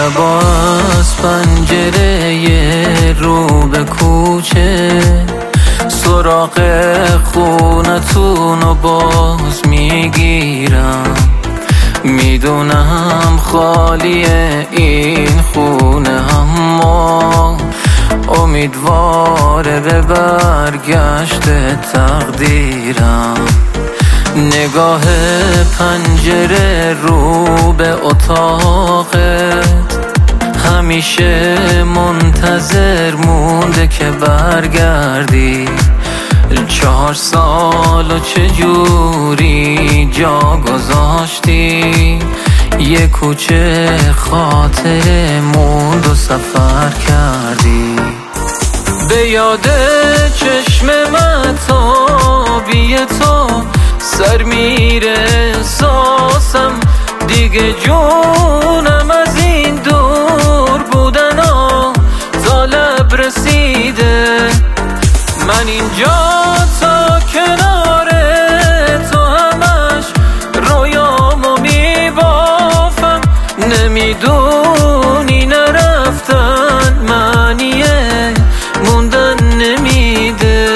شبا از پنجره رو به کوچه سراغ خونتون رو باز میگیرم. میدونم خالیه این خونه، اما امیدواره به برگشت تقدیرم. نگاه پنجره رو به اتاقت همیشه منتظر مونده که برگردی. 4 سال و چجوری جا گذاشتی، یه کوچه خاطره موند و سفر کردی. به یاد چشم مهتابی تو سر میره احساسم، دیگه جونم از این دور بودن تا لب رسیده. من اینجا تا کنار تو همش رویامو میبافم. نمیدونی نرفتن معنیه موندن نمیده.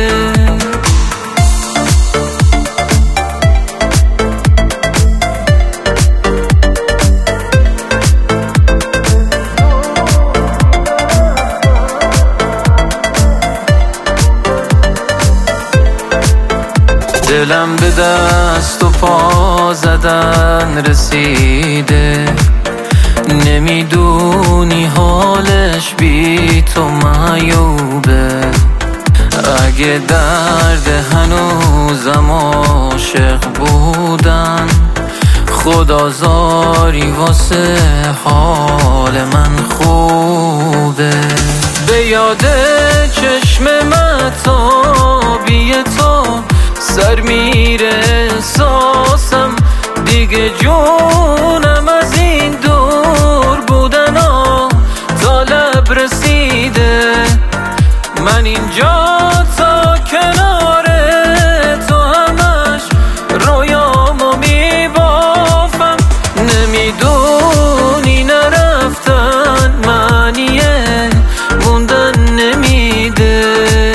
دلم به دست و پا زدن رسیده، نمیدونی حالش بی تو معیوبه. اگه درد هنوزم عاشق بودن، خدازاری واسه حال من خوبه. به یاد چشم مهتابی تو سر میره احساسم، دیگه جونم از این دور بودن تا لب رسیده. من اینجا تا کنار تو همش رویامو میبافم. نمیدونی نرفتن معنیه موندن نمیده.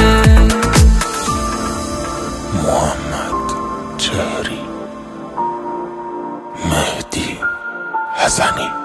محمد جاری، مهدی حسنی.